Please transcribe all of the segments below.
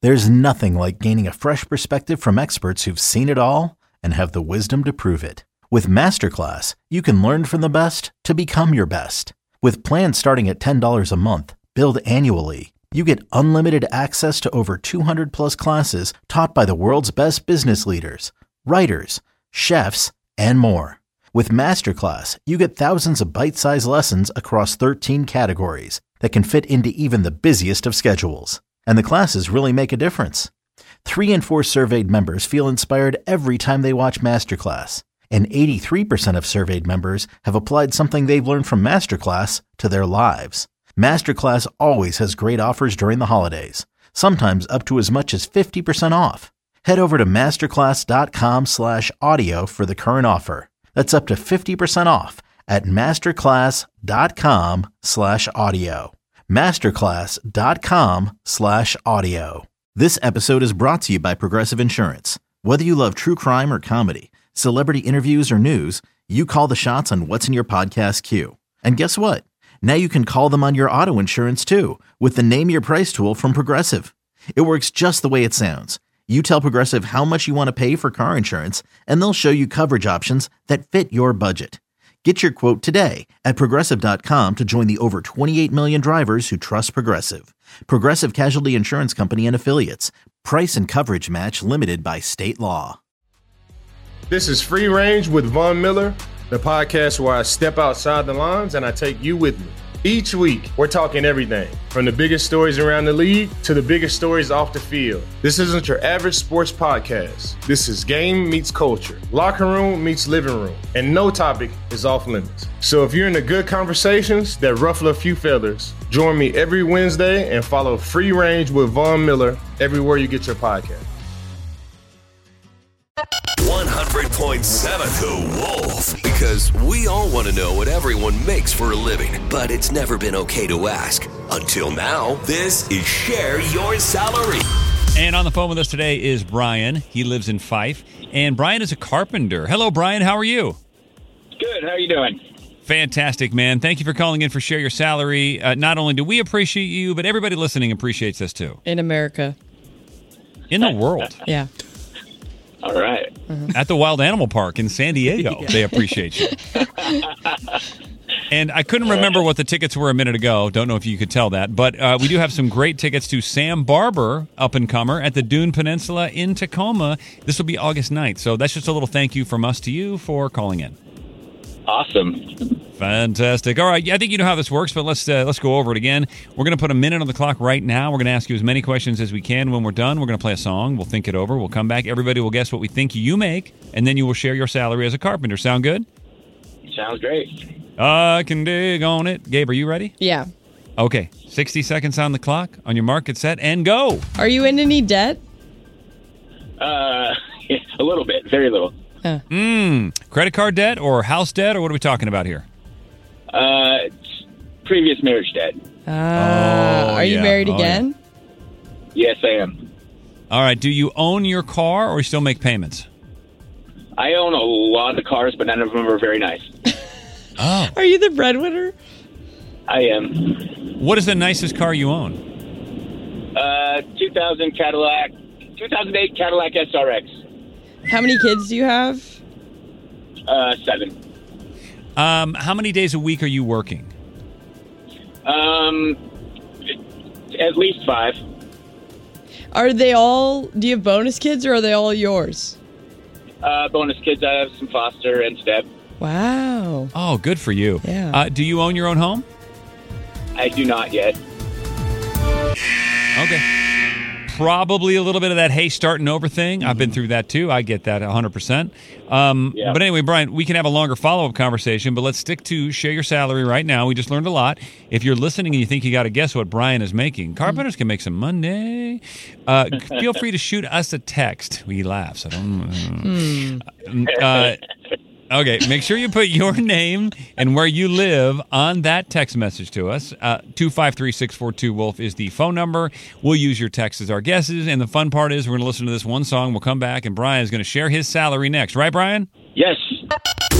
There's nothing like gaining a fresh perspective from experts who've seen it all and have the wisdom to prove it. With Masterclass, you can learn from the best to become your best. With plans starting at $10 a month, billed annually, you get unlimited access to over 200 plus classes taught by the world's best business leaders, writers, chefs, and more. With Masterclass, you get thousands of bite-sized lessons across 13 categories that can fit into even the busiest of schedules. And the classes really make a difference. 3 in 4 surveyed members feel inspired every time they watch Masterclass. And 83% of surveyed members have applied something they've learned from Masterclass to their lives. Masterclass always has great offers during the holidays, sometimes up to as much as 50% off. Head over to masterclass.com/audio for the current offer. That's up to 50% off at masterclass.com/audio. masterclass.com/audio. This episode is brought to you by Progressive Insurance. Whether you love true crime or comedy, celebrity interviews or news, you call the shots on what's in your podcast queue. And guess what? Now you can call them on your auto insurance too with the Name Your Price tool from Progressive. It works just the way it sounds. You tell Progressive how much you want to pay for car insurance, and they'll show you coverage options that fit your budget. Get your quote today at Progressive.com to join the over 28 million drivers who trust Progressive. Progressive Casualty Insurance Company and Affiliates. Price and coverage match limited by state law. This is Free Range with Von Miller, the podcast where I step outside the lines and I take you with me. Each week, we're talking everything from the biggest stories around the league to the biggest stories off the field. This isn't your average sports podcast. This is game meets culture, locker room meets living room, and no topic is off limits. So if you're into good conversations that ruffle a few feathers, join me every Wednesday and follow Free Range with Von Miller everywhere you get your podcast. 100.7 The Wolf. Because we all want to know what everyone makes for a living, but it's never been okay to ask. Until now, this is Share Your Salary. And on the phone with us today is Brian. He lives in Fife. And Brian is a carpenter. Hello, Brian. How are you? Good. How are you doing? Fantastic, man. Thank you for calling in for Share Your Salary. Not only do we appreciate you, but everybody listening appreciates us too. In America. In the world. Yeah. All right. At the Wild Animal Park in San Diego, They appreciate you. And I couldn't remember what the tickets were a minute ago. Don't know if you could tell that. But we do have some great tickets to Sam Barber, up-and-comer, at the Dune Peninsula in Tacoma. This will be August 9th. So that's just a little thank you from us to you for calling in. Awesome. Fantastic. All right, I think you know how this works, but let's go over it again. We're going to put a minute on the clock right now. We're going to ask you as many questions as we can. When we're done, we're going to play a song. We'll think it over. We'll come back. Everybody will guess what we think you make, and then you will share your salary as a carpenter. Sound good? Sounds great. I can dig on it. Gabe, are you ready? Yeah. Okay, 60 seconds on the clock. On your mark, get set, and go. Are you in any debt? A little bit. Very little. Credit card debt or house debt, or what are we talking about here? Previous marriage debt. Are you married again? Yes, I am. All right, do you own your car or you still make payments? I own a lot of cars, but none of them are very nice. Oh. Are you the breadwinner? I am. What is the nicest car you own? 2008 Cadillac SRX. How many kids do you have? 7. How many days a week are you working? At least 5. Are they all, do you have bonus kids or are they all yours? Bonus kids, I have some foster and step. Wow. Oh, good for you. Yeah. Do you own your own home? I do not yet. Okay. Probably a little bit of that, hey, starting over thing. I've been through that too. I get that 100%. Yeah. But anyway, Brian, we can have a longer follow-up conversation, but let's stick to Share Your Salary right now. We just learned a lot. If you're listening and you think you got to guess what Brian is making, carpenters can make some money. Feel free to shoot us a text. We laugh. So okay, make sure you put your name and where you live on that text message to us. 253-642-WOLF is the phone number. We'll use your text as our guesses, and the fun part is we're going to listen to this one song. We'll come back, and Brian is going to share his salary next. Right, Brian? Yes.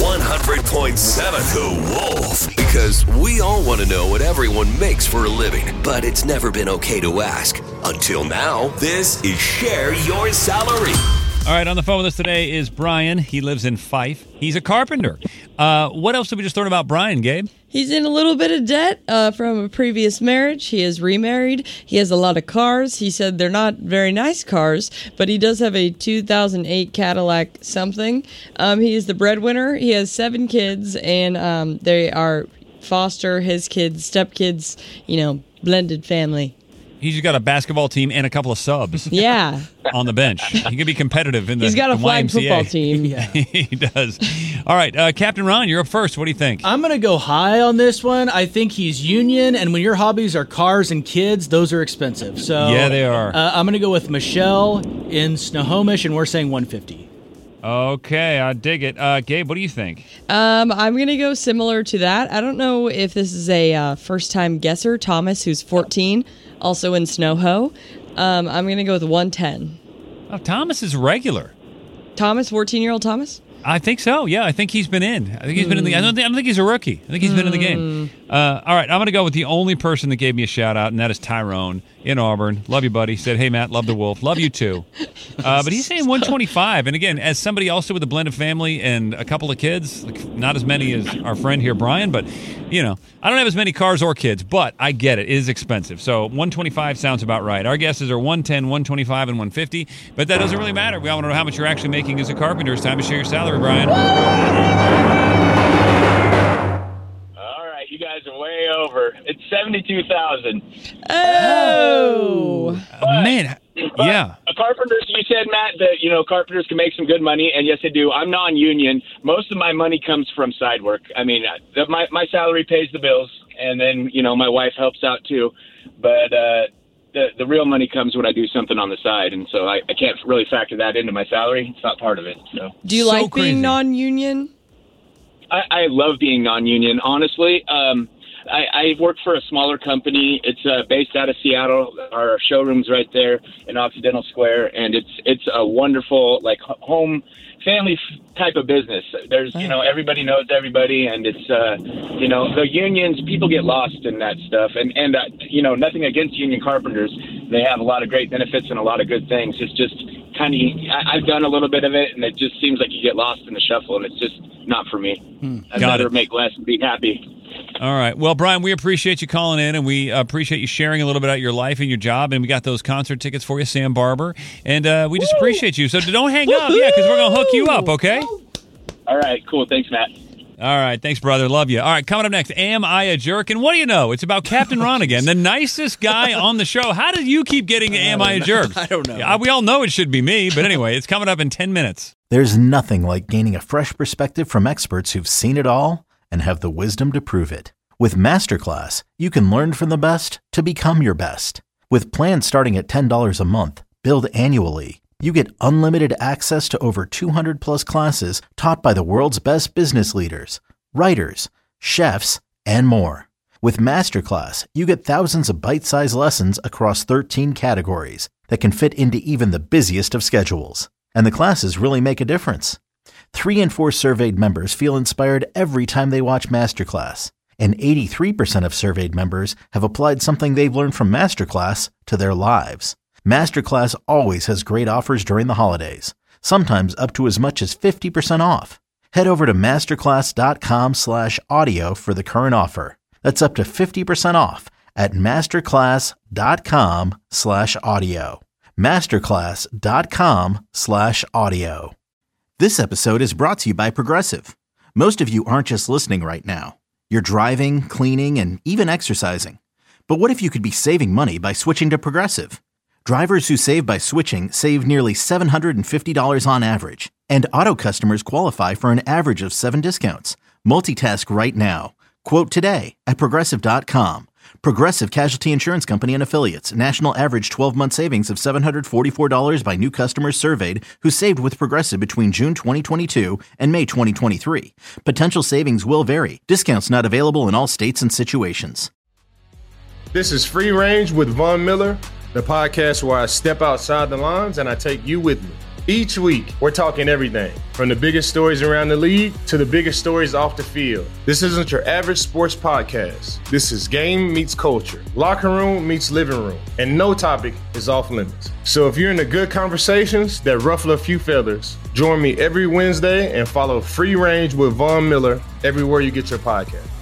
100.7 The Wolf. Because we all want to know what everyone makes for a living, but it's never been okay to ask. Until now, this is Share Your Salary. All right, on the phone with us today is Brian. He lives in Fife. He's a carpenter. What else did we just learn about Brian, Gabe? He's in a little bit of debt from a previous marriage. He is remarried. He has a lot of cars. He said they're not very nice cars, but he does have a 2008 Cadillac something. He is the breadwinner. He has 7 kids, and they are foster, his kids, stepkids, blended family. He's got a basketball team and a couple of subs. Yeah. On the bench. He can be competitive in the He's got a flag YMCA. football team. Yeah. He does. All right, Captain Ron, you're up first. What do you think? I'm going to go high on this one. I think he's union, and when your hobbies are cars and kids, those are expensive. So Yeah, they are. I'm going to go with Michelle in Snohomish, and we're saying 150. Okay, I dig it. Gabe, what do you think? I'm going to go similar to that. I don't know if this is a first-time guesser. Thomas, who's 14, also in Snoho. I'm going to go with 110. Oh, Thomas is regular. Thomas, 14-year-old Thomas? I think so. Yeah, I think he's been in. I think he's been in the. I don't think he's a rookie. I think he's been in the game. All right, I'm going to go with the only person that gave me a shout out, and that is Tyrone in Auburn. Love you, buddy. Said, hey, Matt, love the Wolf. Love you too. But he's saying 125. And again, as somebody also with a blended family and a couple of kids, like not as many as our friend here, Brian, but I don't have as many cars or kids, but I get it. It is expensive. So 125 sounds about right. Our guesses are 110, 125, and 150, but that doesn't really matter. We all want to know how much you're actually making as a carpenter. It's time to share your salary, Brian. All right, you guys are way over. It's $72,000. Oh! Man, yeah. A carpenter, you said, Matt, that, carpenters can make some good money, and yes, they do. I'm non-union. Most of my money comes from side work. I mean, my salary pays the bills, and then, my wife helps out too. But the real money comes when I do something on the side, and so I can't really factor that into my salary. It's not part of it. So. Do you like being non-union? I love being non-union, honestly. I work for a smaller company. It's based out of Seattle. Our showroom's right there in Occidental Square, and it's a wonderful, home family type of business. There's, everybody knows everybody, and it's, the unions, people get lost in that stuff. And nothing against union carpenters. They have a lot of great benefits and a lot of good things. It's just kind of, I've done a little bit of it, and it just seems like you get lost in the shuffle, and it's just not for me. I'd rather make less and be happy. All right. Well, Brian, we appreciate you calling in, and we appreciate you sharing a little bit about your life and your job. And we got those concert tickets for you, Sam Barber. And we just appreciate you. So don't hang up, because we're going to hook you up, okay? All right. Cool. Thanks, Matt. All right. Thanks, brother. Love you. All right. Coming up next, Am I a Jerk? And what do you know? It's about Captain Ron again, the nicest guy on the show. How did you keep getting Am I a Jerk? I don't know. Yeah, we all know it should be me. But anyway, it's coming up in 10 minutes. There's nothing like gaining a fresh perspective from experts who've seen it all and have the wisdom to prove it. With Masterclass, you can learn from the best to become your best. With plans starting at $10 a month, billed annually, you get unlimited access to over 200-plus classes taught by the world's best business leaders, writers, chefs, and more. With Masterclass, you get thousands of bite-sized lessons across 13 categories that can fit into even the busiest of schedules. And the classes really make a difference. 3 in 4 surveyed members feel inspired every time they watch Masterclass. And 83% of surveyed members have applied something they've learned from Masterclass to their lives. Masterclass always has great offers during the holidays, sometimes up to as much as 50% off. Head over to masterclass.com/audio for the current offer. That's up to 50% off at masterclass.com/audio. masterclass.com/audio. This episode is brought to you by Progressive. Most of you aren't just listening right now. You're driving, cleaning, and even exercising. But what if you could be saving money by switching to Progressive? Drivers who save by switching save nearly $750 on average. And auto customers qualify for an average of 7 discounts. Multitask right now. Quote today at Progressive.com. Progressive Casualty Insurance Company and Affiliates. National average 12-month savings of $744 by new customers surveyed who saved with Progressive between June 2022 and May 2023. Potential savings will vary. Discounts not available in all states and situations. This is Free Range with Von Miller, the podcast where I step outside the lines and I take you with me. Each week, we're talking everything from the biggest stories around the league to the biggest stories off the field. This isn't your average sports podcast. This is game meets culture, locker room meets living room, and no topic is off limits. So if you're into good conversations that ruffle a few feathers, join me every Wednesday and follow Free Range with Von Miller everywhere you get your podcast.